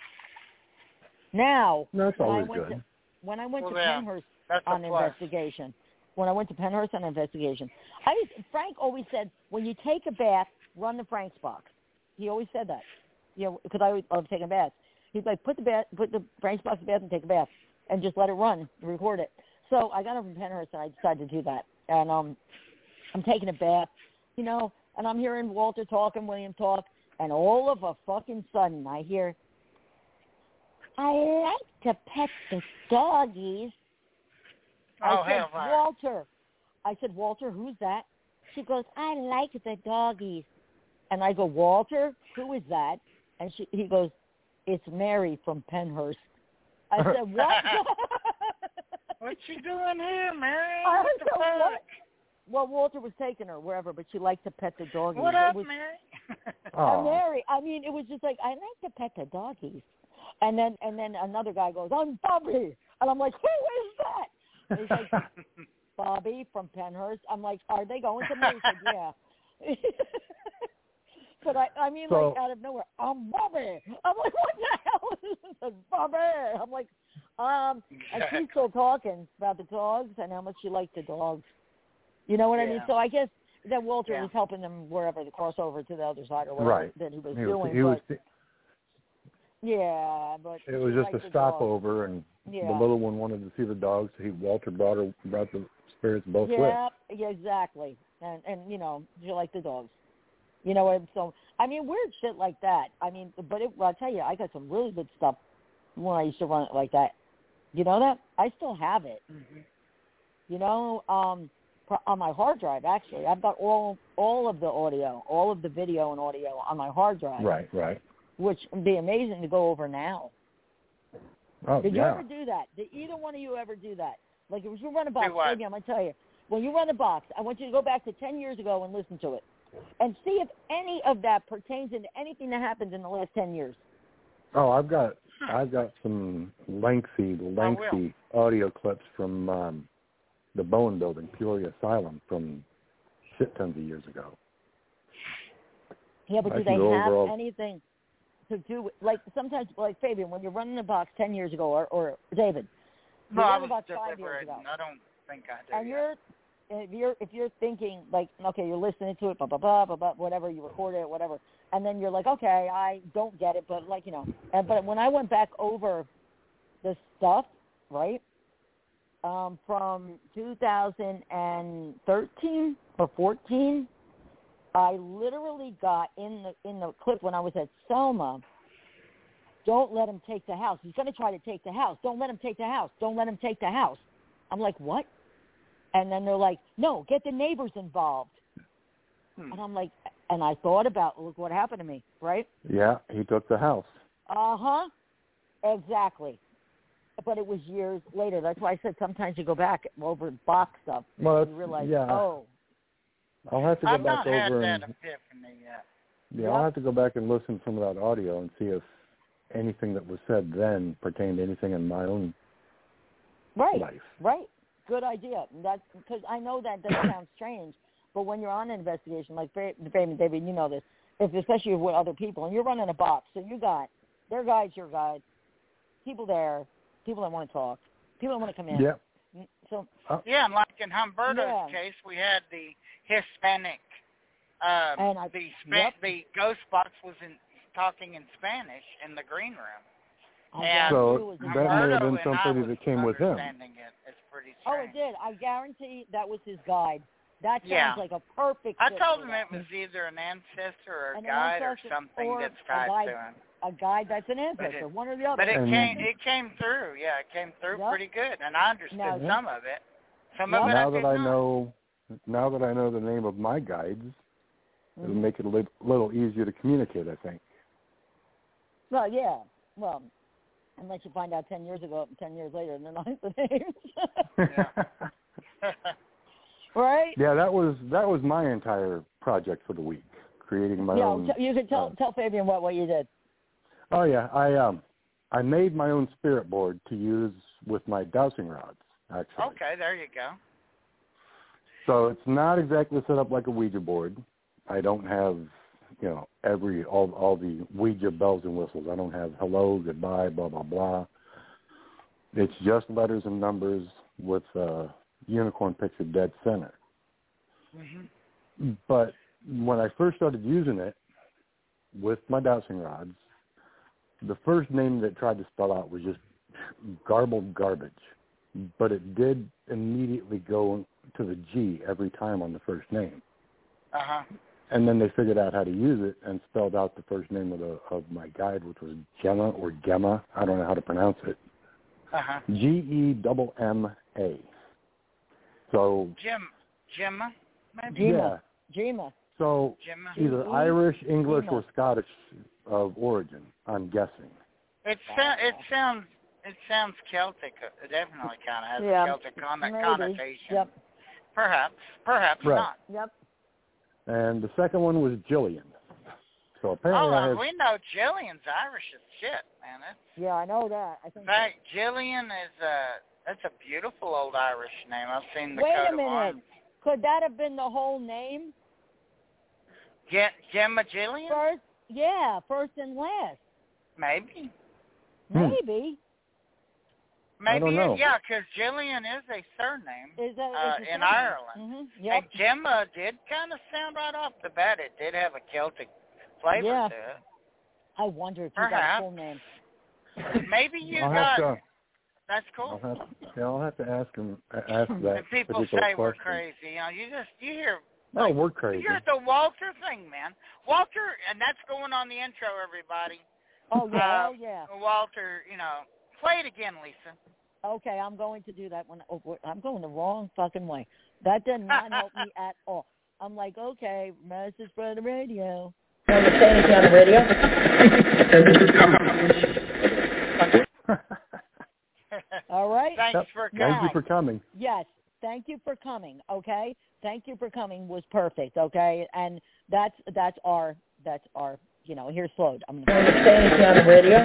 Now, that's always good. When I went to Penhurst on investigation, Frank always said, when you take a bath, run the Frank's box. He always said that, because I love taking baths. He's like, put the Frank's box in the bath and take a bath, and just let it run, record it. So I got up from Penhurst and I decided to do that. And I'm taking a bath, and I'm hearing Walter talk and William talk, and all of a fucking sudden I hear, "I like to pet the doggies." Oh, I said, hellfire. Walter. I said, Walter, who's that? She goes, I like the doggies. And I go, Walter, who is that? And he goes, it's Mary from Pennhurst. I said, what? What you doing here, Mary? I What the said, fuck? what? Well, Walter was taking her wherever, but she liked to pet the doggies. What up, Mary? Mary, I mean, it was just like, I like to pet the doggies. And then another guy goes, I'm Bobby. And I'm like, who is that? And he's like, Bobby from Pennhurst. I'm like, are they going to me? He said, yeah. But I mean, So, like, out of nowhere, I'm Bobby. I'm like, what the hell is this, Bobby? I'm like, and she's still talking about the dogs and how much she liked the dogs. You know what I mean? So I guess that Walter was helping them wherever the crossover to the other side or whatever that he was doing. Yeah, but it was just a stopover, and the little one wanted to see the dogs. Walter brought the spirits both with. Yeah, exactly. And you know, you like the dogs. You know, and so I mean, weird shit like that. I mean, but I'll tell you, I got some really good stuff when I used to run it like that. You know that? I still have it. Mm-hmm. You know, on my hard drive, actually, I've got all of the audio, all of the video and audio on my hard drive. Right. Which would be amazing to go over now. Oh, Did you ever do that? Did either one of you ever do that? Like, if you run a box, maybe I'm going to tell you. When you run a box, I want you to go back to 10 years ago and listen to it. And see if any of that pertains into anything that happened in the last 10 years. Oh, I've got some lengthy audio clips from the Bowen Building, Peoria Asylum, from shit tons of years ago. Yeah, but do they have anything to do with, like, sometimes, like Fabian, when you're running a box 10 years ago, or David, no, I was about 5 years ago. I don't think I do. And if you're thinking, like, okay, you're listening to it, blah, blah, blah, blah, blah, whatever, you recorded it, whatever, and then you're like, okay, I don't get it, but, like, you know, but when I went back over the stuff, right, from 2013 or 14, I literally got in the clip when I was at Selma, don't let him take the house. He's going to try to take the house. Don't let him take the house. Don't let him take the house. I'm like, what? And then they're like, no, get the neighbors involved. And I'm like, and I thought about, look what happened to me, right? Yeah, he took the house. Uh-huh. Exactly. But it was years later. That's why I said sometimes you go back over box stuff and you realize, I'll have to go back over I've not had that epiphany yet. Yeah, I'll have to go back and listen to some of that audio and see if anything that was said then pertained to anything in my own life. Right. Good idea. That's because I know that sounds strange, but when you're on an investigation, like David, you know this, especially with other people, and you're running a box, so you got their guides, your guide, people there, people that want to talk, people that want to come in. Yeah. So and like in Humberto's case, we had the Hispanic, the ghost box was talking in Spanish in the green room. So that may have been somebody that came with him. It's pretty strange. Oh, it did. I guarantee that was his guide. That sounds like a perfect I fit told for him that. it was either an ancestor or a guide or something that's tied to him. A guide that's an ancestor, one or the other. But it came through. Yeah, it came through pretty good, and I understood some of it. Some of it now that I know the name of my guides, it'll make it a little easier to communicate, I think. Well, yeah. Well, unless you find out 10 years later, and they're not the names. Right? Yeah, that was my entire project for the week, creating my own. You could tell Fabian what you did. Oh yeah, I made my own spirit board to use with my dowsing rods. Actually. Okay, there you go. So it's not exactly set up like a Ouija board. I don't have, all the Ouija bells and whistles. I don't have hello, goodbye, blah, blah, blah. It's just letters and numbers with a unicorn picture dead center. Mm-hmm. But when I first started using it with my dowsing rods, the first name that it tried to spell out was just garbled garbage. But it did immediately go to the G every time on the first name. Uh-huh. And then they figured out how to use it and spelled out the first name of my guide, which was Gemma or Gemma. I don't know how to pronounce it. Uh-huh. Gemma. So Gemma, maybe. Gemma. So Gemma. Either Irish, English, or Scottish of origin, I'm guessing. It sounds Celtic. It definitely kind of has a Celtic connotation. Yep. Perhaps right. not. Yep. And the second one was Jillian. So apparently we know Jillian's Irish as shit, man. I know that. I think. In fact, Jillian that's a beautiful old Irish name. I've seen the Wait coat a minute. of arms. Could that have been the whole name? Gemma Jillian? First and last. Maybe. Maybe. I don't know. Yeah, because Jillian is a surname in Ireland. Mm-hmm. Yep. And Gemma did kind of sound right off the bat. It did have a Celtic flavor to it. I wonder if you got a full name. Maybe you got. That's cool. I'll have to ask that. And people say we're crazy. You hear. Oh, we're crazy. You hear the Walter thing, man. Walter, and that's going on the intro, everybody. Oh, yeah. Walter, play it again, Lisa. Okay, I'm going to do that I'm going the wrong fucking way. That did not help me at all. I'm like, okay, message for the radio. Saying it on the radio. All right. Thank you for coming. Yes, thank you for coming. Okay, thank you for coming was perfect. Okay, and that's our. Here's Slode. I'm going to saying it on the radio.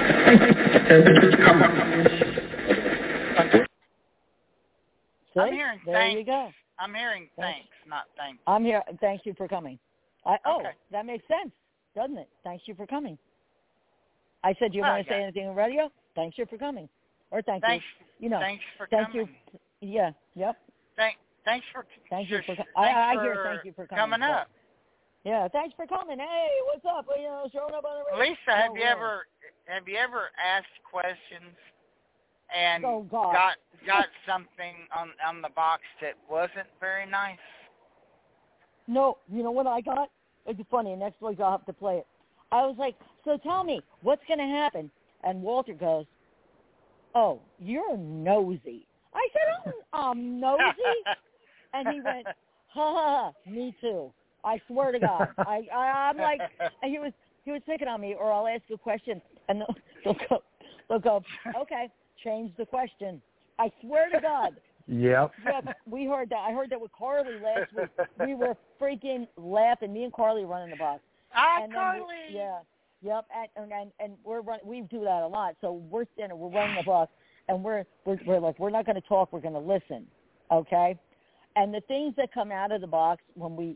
I'm hearing there thanks. You go. I'm hearing thanks, not thanks. I'm here. Thank you for coming. Okay. That makes sense, doesn't it? Thanks you for coming. I said you want to say anything on radio? Thanks you for coming. Or thanks you. Thanks for coming. You. Yeah. Yep. Thank you for I hear thank you for coming up. Yeah, thanks for coming. Hey, what's up? Showing up on the radio. Lisa, have you ever asked questions and got something on the box that wasn't very nice? No, you know what I got? It's funny. Next week I'll have to play it. I was like, so tell me, what's going to happen? And Walter goes, oh, you're nosy. I said, I'm nosy? And he went, ha, me too. I swear to God. I'm like, and he was picking on me, or I'll ask a question, and they'll go, okay, change the question. I swear to God. Yep. We heard that. I heard that with Carly last week. We were freaking laughing. Me and Carly running the box. Carly. Yep. And we do that a lot. So we're running the box, and we're like, we're not going to talk. We're going to listen. Okay. And the things that come out of the box when we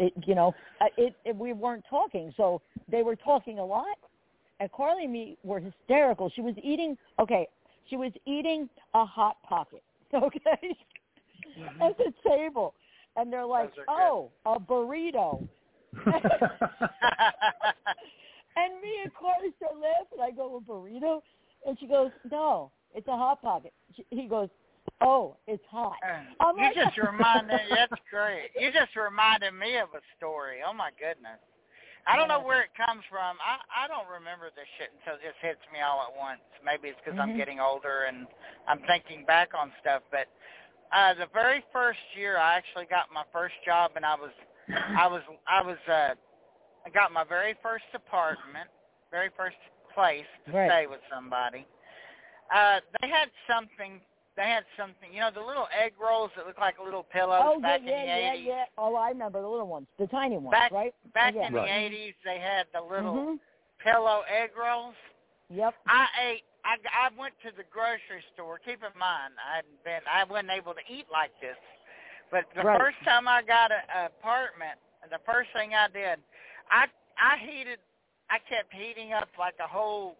we weren't talking, so they were talking a lot. And Carly and me were hysterical. She was eating a Hot Pocket, okay, at the table, and they're like, "Oh, a burrito." And me and Carly start laughing. I go, "A burrito?" And she goes, "No, it's a Hot Pocket." He goes, "Oh, it's hot." That's great. You just reminded me of a story. Oh, my goodness. I don't know where it comes from. I don't remember this shit until it just hits me all at once. Maybe it's because I'm getting older and I'm thinking back on stuff. But the very first year I actually got my first job, and I got my very first apartment, very first place to stay with somebody. They had something, the little egg rolls that look like little pillows back in the 80s. Yeah. Oh, I remember the little ones, the tiny ones, right? Back in the 80s, they had the little pillow egg rolls. Yep. I went to the grocery store. Keep in mind, I wasn't able to eat like this. But the first time I got an apartment, the first thing I did, I kept heating up like a whole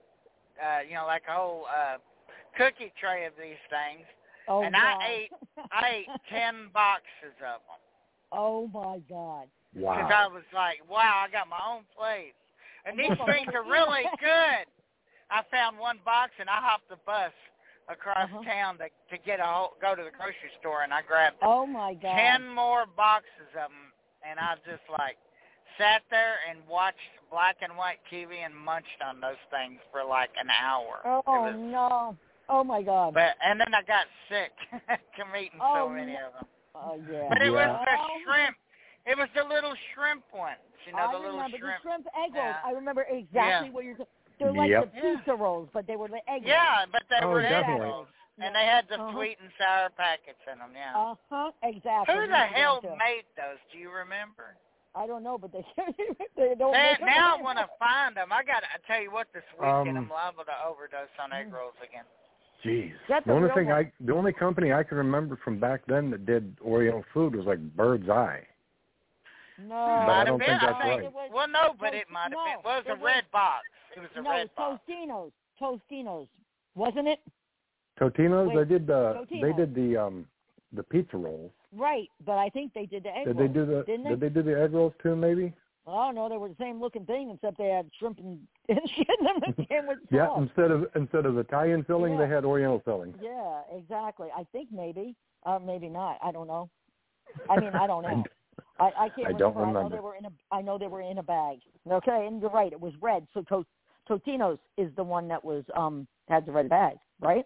cookie tray of these things, and I ate 10 boxes of them. Oh my God! Wow! Because I was like, wow, I got my own place, and these things are really good. I found one box, and I hopped the bus across town to go to the grocery store, and I grabbed 10 more boxes of them, and I just sat there and watched black and white TV and munched on those things for like an hour. No. Oh, my God. And then I got sick from eating so many of them. Yeah. But it was the shrimp. It was the little shrimp ones. You know, the little shrimp. The shrimp egg rolls. I remember exactly what you're talking. They're like the pizza rolls, but they were the egg rolls. Yeah, but they were egg definitely. rolls. And they had the sweet and sour packets in them, Exactly. Who the hell made those? Do you remember? I don't know, but they don't make them. Now I want to find them. I tell you what, this weekend I'm liable to overdose on egg rolls again. Jeez. The only company I can remember from back then that did Oriental food was like Bird's Eye. No, but I don't think that's right. Well, no, but it might have been. Well, it was a red box. It was a red box. Tostino's, wasn't it? Totino's. They did the pizza rolls. Right, but I think they did the egg rolls. Did they do the egg rolls too? Maybe. Oh no, they were the same looking thing, except they had shrimp and shit in them and came with sauce. Yeah, instead of Italian filling, they had Oriental filling. Yeah, exactly. I think maybe not. I don't know. I mean, I don't know. I can't remember. I know they were in a bag. Okay, and you're right. It was red. So Totino's is the one that was had the red bag, right?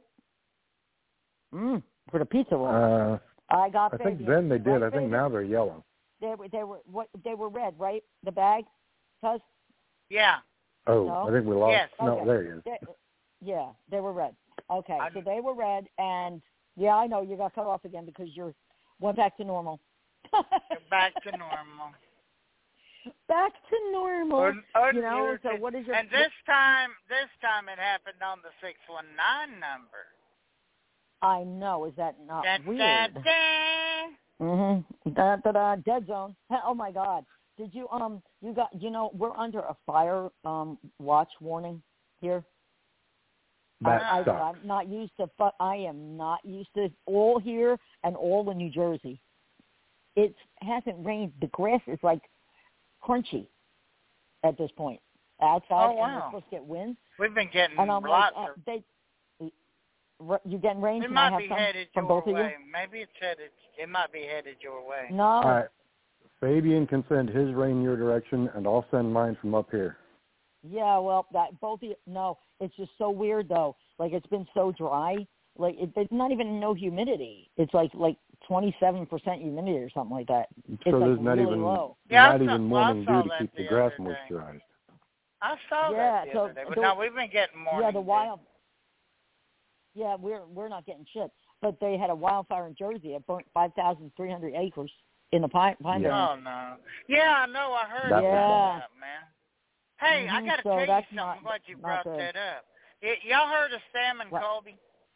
For the pizza roll. I think then they did. I think now they're yellow. They were red, right? The bag, Cuz? Yeah. Oh, no? I think we lost. Yes. No, okay. there he is. They were red. Okay, so they were red, and I know you got cut off again because you went back to normal. Back to normal. Back to normal. So what is your? And this time it happened on the 619 number. I know. Is that not weird? Dead zone. Oh my God. Did you we're under a fire watch warning here. I'm not used to. I am not used to all here and all in New Jersey. It hasn't rained. The grass is like crunchy at this point outside. Oh, wow. And we're supposed to get wind. We've been getting lots of. You getting rain? It might be headed from your both of way. you? Maybe it's headed. It might be headed your way. No. All right. Fabian can send his rain your direction, and I'll send mine from up here. Yeah, well, both of you. No, it's just so weird though. Like it's been so dry. Like there's not even no humidity. It's like 27% humidity or something like that. It's so there's like not really even low. morning dew to keep the grass moisturized. I saw that the other day, but now we've been getting morning dew. Yeah, we're not getting shit. But they had a wildfire in Jersey. It burnt 5,300 acres in the pine Belt. Oh no! Yeah, I know. I heard about that, man. Hey, I got to tell you something. I'm glad you brought that up. Y'all heard of Sam and Colby?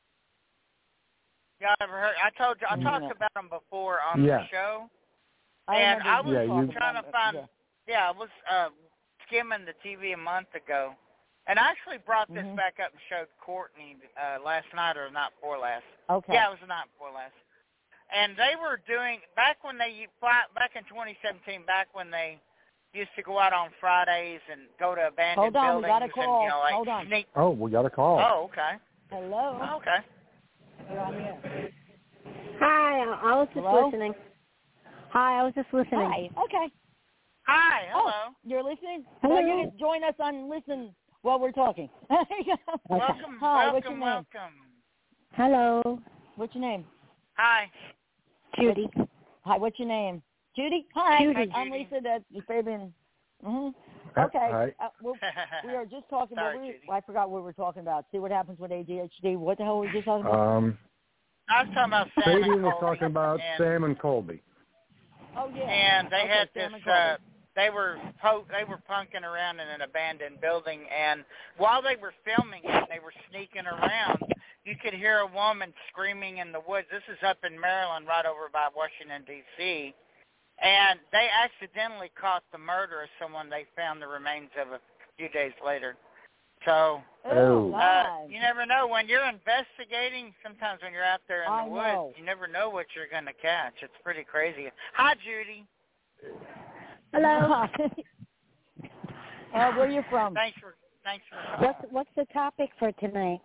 Y'all ever heard? I talked about them before on the show. And I was trying to find. I was skimming the TV a month ago. And I actually brought this back up and showed Courtney last night or the night before last. Okay. Yeah, it was the night before last. And they were doing, back in 2017, back when they used to go out on Fridays and go to abandoned buildings. We got a call. And, Hold on. sneak. Oh, we got a call. Oh, okay. Hello. Oh, okay. You're on here. Hi, I was just listening. Hi, I was just listening. Hi. Okay. Hi, hello. Oh, you're listening? Hello. No, you can join us on Listen while we're talking. Welcome, Hi, welcome, what's your name? welcome. Hello. What's your name? Hi. Judy. Hi, what's your name? Judy? Hi. Judy. I'm Lisa. That's Fabian. Okay. Hi. We are just talking about, Judy. I forgot what we were talking about. See what happens with ADHD. What the hell were we just talking about? I was talking about Sam and Fabian was Colby, talking about Sam and Colby. Oh, yeah. And they had Sam this, and they were punking around in an abandoned building, and while they were filming it, they were sneaking around. You could hear a woman screaming in the woods. This is up in Maryland, right over by Washington, D.C., and they accidentally caught the murder of someone they found the remains of a few days later. So you never know. When you're investigating, sometimes when you're out there in the woods, you never know what you're going to catch. It's pretty crazy. Hi, Judy. Hello. Where are you from? Thanks for What's the topic for tonight?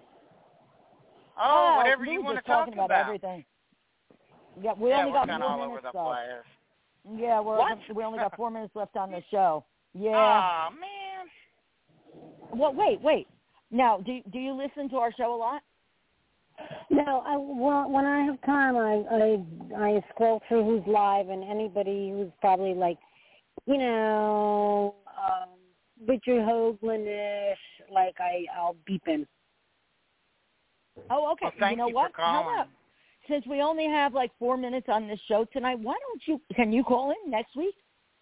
Oh, whatever you want to talk about. Everything. Yeah, we only got 4 minutes. All over the place. Yeah, we only got 4 minutes left on the show. Yeah. Oh man. Well, wait. Now, do you listen to our show a lot? No, when I have time, I scroll through who's live, and anybody who's probably like, Richard Hoagland-ish, like I'll beep in. Oh, okay. Well, thank you know you what? for calling. How about, since we only have like 4 minutes on this show tonight, can you call in next week?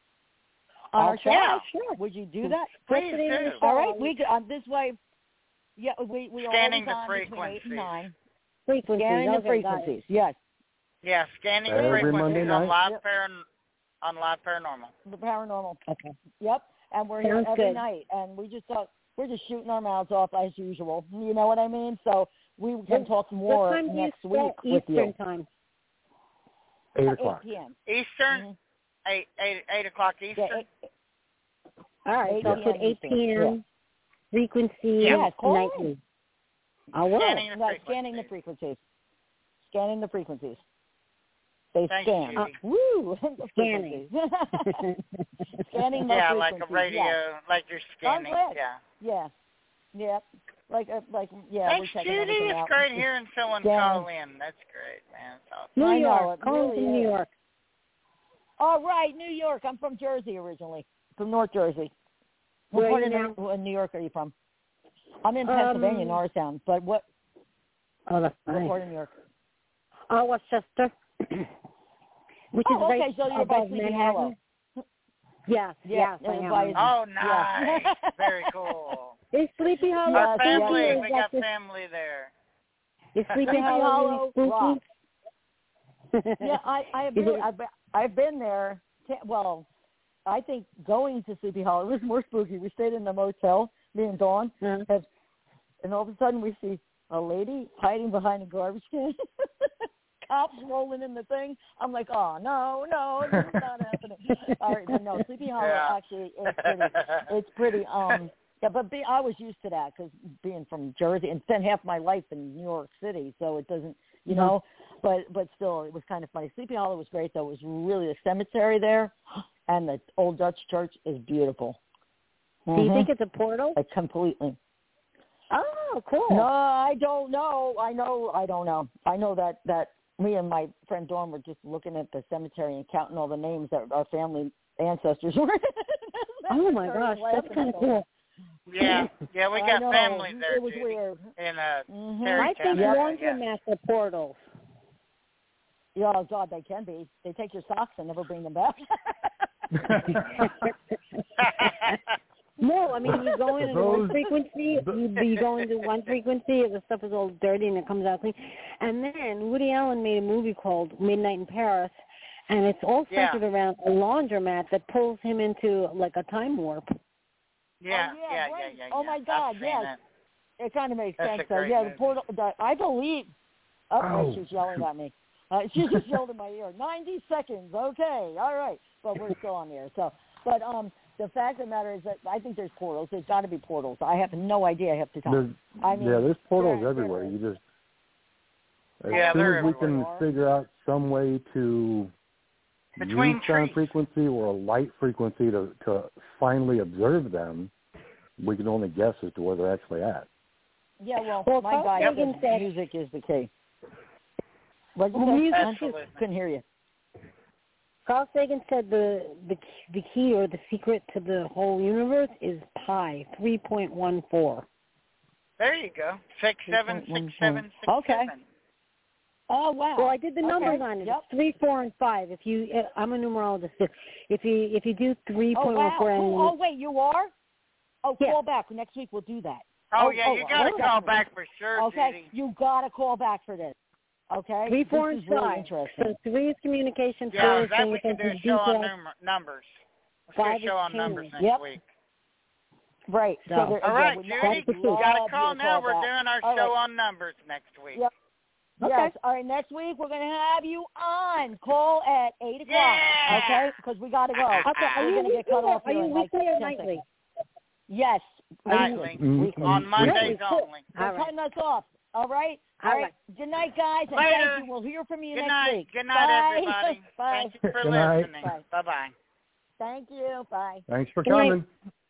On our show? Yeah, sure. Would you do that? Please do. All right, we this way. Yeah, we scanning the always on between 8 and 9. Frequencies. Scanning the frequencies. Yes. Yeah, scanning the Every frequencies Monday on night? Live Paranormal. The paranormal. Okay. Yep. And we're here Sounds every good. night, and we're just shooting our mouths off as usual. You know what I mean? So we can talk more next week with you. Eastern time. 8 o'clock. 8 p.m. Eastern. 8 o'clock Eastern. Yeah, All right, so I'll put 8 p.m. Yeah. Frequency nightly. I will. Scanning the frequencies. Scanning the frequencies. They Thank scan. you. Woo! Scanning. Scanning the Yeah, frequencies. like a radio, like you're scanning. Oh, yeah. Yep. Like Thanks, we're checking Judy. everything It's out. great hearing someone call in. That's great, man. It's awesome. New I know, York. it Calling really from New is. York. All right, New York. I'm from Jersey originally, from North Jersey. Where What are you part of New York are you from? I'm in Pennsylvania, Norristown. But what? Oh, that's What nice. part of New York? Oh, Westchester. Which is okay, right so you're by above Sleepy Manhattan. Hollow. Yes, Yeah, I am. by- Oh, nice. Yeah. Very cool. Is Sleepy Hollow Our Yes, family, yes. we got family there. Is Sleepy Hollow really spooky? Yeah, I've been there. Well, I think going to Sleepy Hollow was more spooky. We stayed in the motel, me and Dawn, and all of a sudden we see a lady hiding behind a garbage can. Cops rolling in the thing. I'm like, oh, no, this is not happening. All right, but no, Sleepy Hollow actually is pretty, yeah, but I was used to that because being from Jersey and spent half my life in New York City, so it doesn't, you know, but still, it was kind of funny. Sleepy Hollow was great, though. It was really a cemetery there, and the old Dutch church is beautiful. Do you think it's a portal? Like, completely. Oh, cool. No, I don't know. I don't know. I know that me and my friend Dawn were just looking at the cemetery and counting all the names that our family ancestors were. Oh, my gosh. That's kind of cool. Yeah, we got family there, It was Judy, weird. in I think laundromats are portals. Yeah, oh, God, they can be. They take your socks and never bring them back. No, I mean, you go into one frequency, you go into one frequency, and the stuff is all dirty and it comes out clean. And then Woody Allen made a movie called Midnight in Paris, and it's all centered around a laundromat that pulls him into, like, a time warp. Yeah. Oh, my God, yes. It kind of makes sense, though. Yeah, movie. the portal, I believe. Oh, she's yelling at me. She just yelled in my ear. 90 seconds. Okay. All right. But we're still on the air. So, but the fact of the matter is that I think there's portals. There's got to be portals. I have no idea half the time. There's portals everywhere. You just as soon as we can figure out some way to use sound frequency or a light frequency to finally observe them, we can only guess as to where they're actually at. Yeah, well my guy said music is the key. What did you say? Couldn't hear you. Carl Sagan said the key or the secret to the whole universe is pi, 3.14. There you go. 676767. Okay. Oh wow. Well, I did the numbers on it. Yep. 3, 4, and 5. I'm a numerologist. If you do 3.14. Oh wait, you are? Oh, yeah. Call back next week. We'll do that. You got to call back for sure. Okay, Judy. you got to call back for this. Okay. 3, 4, and 5. Really interesting. So 3 is communication. Yeah, 4 is that we can do a show on numbers. Let's do a show on numbers next week. Right. So, all right, Judy, you got to call now. We're doing our show on numbers next week. Yep. Okay. Yes. All right. Next week we're going to have you on. Call at 8 o'clock. Yeah. Okay. Because we got to go. Okay. We're going to get cut off. Are you weekly or nightly? Yes. Nightly. Weekly. On Mondays only. They're cutting us off. All right. All right. Good night, guys. And Later. thank you. We'll hear from you Good next night. week. Good night, everybody. Bye. Thank you for Good night. listening. Bye-bye. Thank you. Bye. Thanks for coming.